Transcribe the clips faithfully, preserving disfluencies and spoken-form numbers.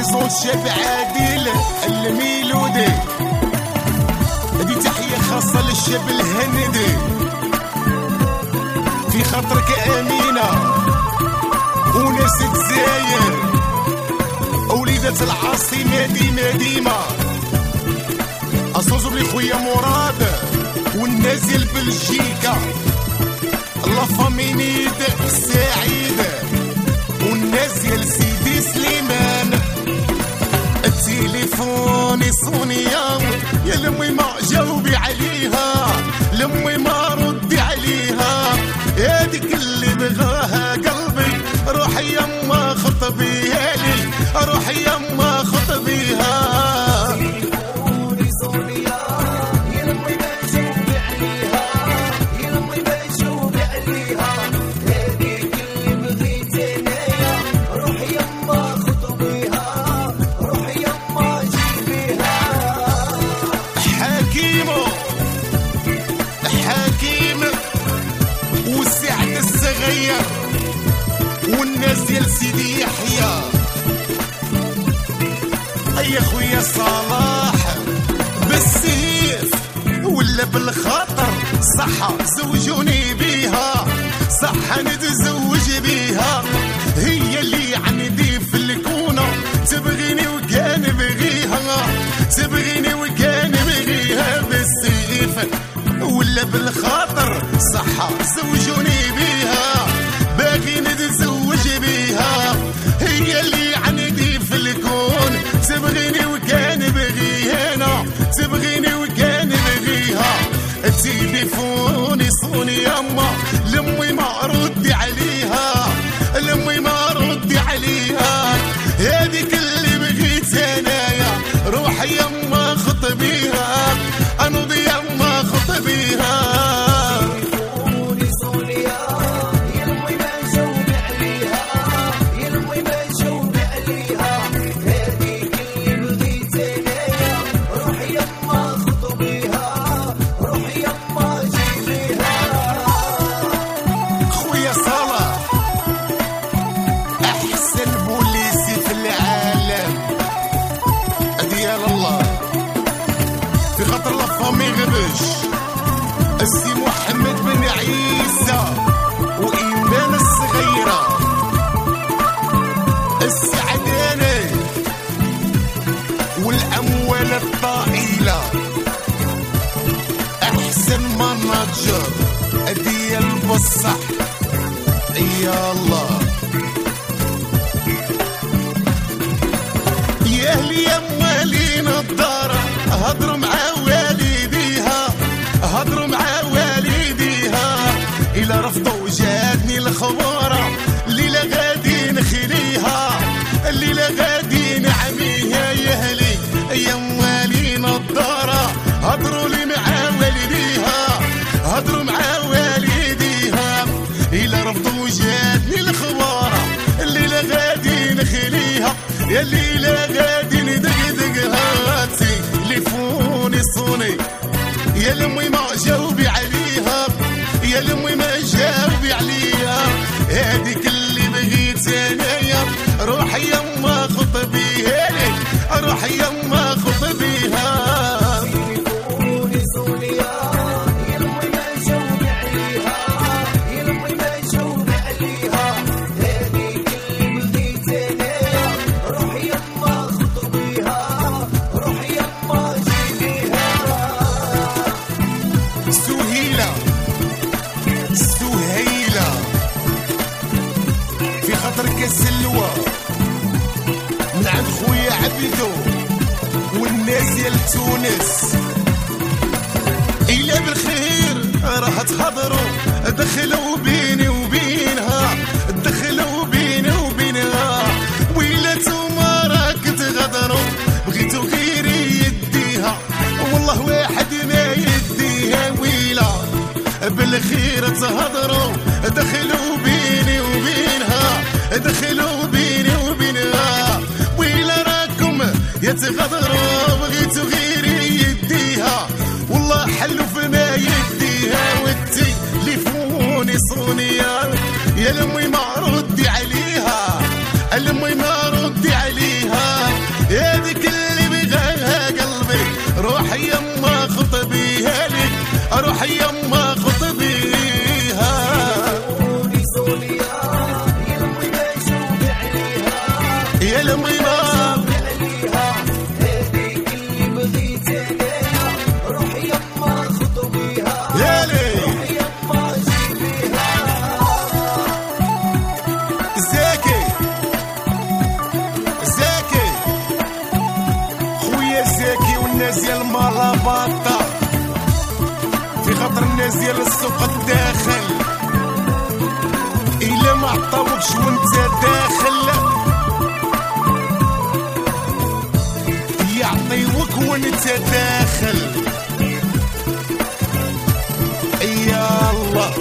صوت شاب عادل الميلودي. هذه تحية خاصة للشاب الهندي في خاطرك أمينة وناس الجزائر وليدة العاصمة ديما ديما. أصوصو بلي خويا مراد والناس ديال بلجيكا لا فامينيد سعيد والناس ديال سيدي سليمان. التليفون صونيا يا لمي ما جاوبي عليها لمي ما ردي عليها هاديك اللي بغاها قلبي روحي يما خطبيها لي روحي يما خطبيها. والناس ديال سيدي يحيى اي خويا صلاح بالسيف ولا بالخاطر صح زوجوني بيها صح نتزوج بيها. هي اللي عندي في الكونة تبغيني وكان بغيها تبغيني وكان بغيها بالسيف ولا بالخاطر صح زوجوني بيها باقي نتزوج بيها. هي اللي عندي في الكون تبغيني وكان بغيها تبغيني وكان بغيها. التليفون يصوني يما لمي ما ردي عليها لمي ما ردي عليها. هذيك اللي بغيت انايا روحي يما خطبيها انوضي يما خطبيها. السي محمد بن عيسى وإيمان الصغيرة السعداني والأموال الطائلة أحسن مناجر ديال بصح يا الله. يا أهلي يا موالين الدار هضروا مع والديها هضروا مع والديها إلا رفضوا جاتني الخبارة الليلة غادي نخليها الليلة غادي نعميها. يا أهلي يا موالين الدار هضروا لي مع والديها هضروا مع والديها إلا رفضوا جاتني الخبارة الليلة غادي نخليها يا الليلة غادي ندقدقها. تليفوني صوني يا لمي ما جاوبي عليها يا لمي ما جاوبي عليها. هاديك اللي بغيت انايا روحي يما خطبيها لي روحي يما خطبيها. تليفوني صونيا يا لمي ما جاوبي عليها يا لمي ما جاوبي عليها. هاديك اللي بغيت انايا روحي يما خطبيها روحي يما جيبيها. سهيلة سهيلة في خاطرك السلوى من عند خويا عبدو والناس ديال تونس. إلا بالخير راح تهضروا دخلوا بيني وبينها دخلوا بيني وبينها. ويلا توما راك تغدروا بغيتو غير يديها والله واحد ما يديها. ويلا بالخير تهضروا دخلوا بيني وبينها دخلوا بيني وبينها. ويلا راكم يتغدروا بغيتو غير يديها والله حلو فما يديها. والتليفون صونيا يا لمي ما ردي عليها لمي ما ردي عليها. الميمة عليها هذيك اللي بغيت انايا روح يما خطبيها يا لي روح يما جيبيها زاكي زاكي خويا زاكي والناس ديال مالاباطا في خاطر الناس ديال السوق الداخل إلا ما عطاوكش وانت داخل يعطيوك وانت داخل يا الله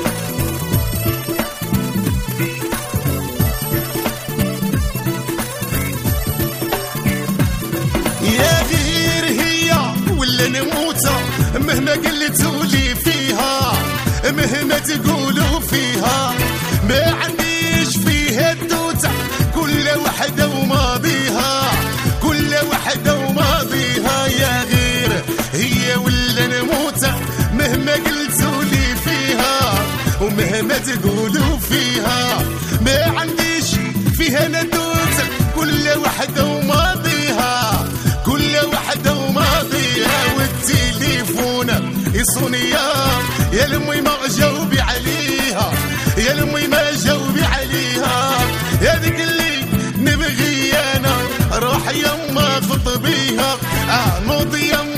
يا غير هي ولا نموت مهما قلتوا لي فيها مهما تقولوا فيها ما عنديش فيها الدوتة كل وحدة وماضيها كل وحدة وماضيها يا غير هي ولا نموت مهما قلتوا لي فيها ومهما تقولوا فيها ما عنديش فيها ندوتة كل وحدة وماضيها كل وحدة وماضيها والتليفون يصوني يا المي ما جاوبي عليها يا المي ما جاوبي عليها يا ذيك اللي نبغي انا روح يما خطبيها اه نوضي يما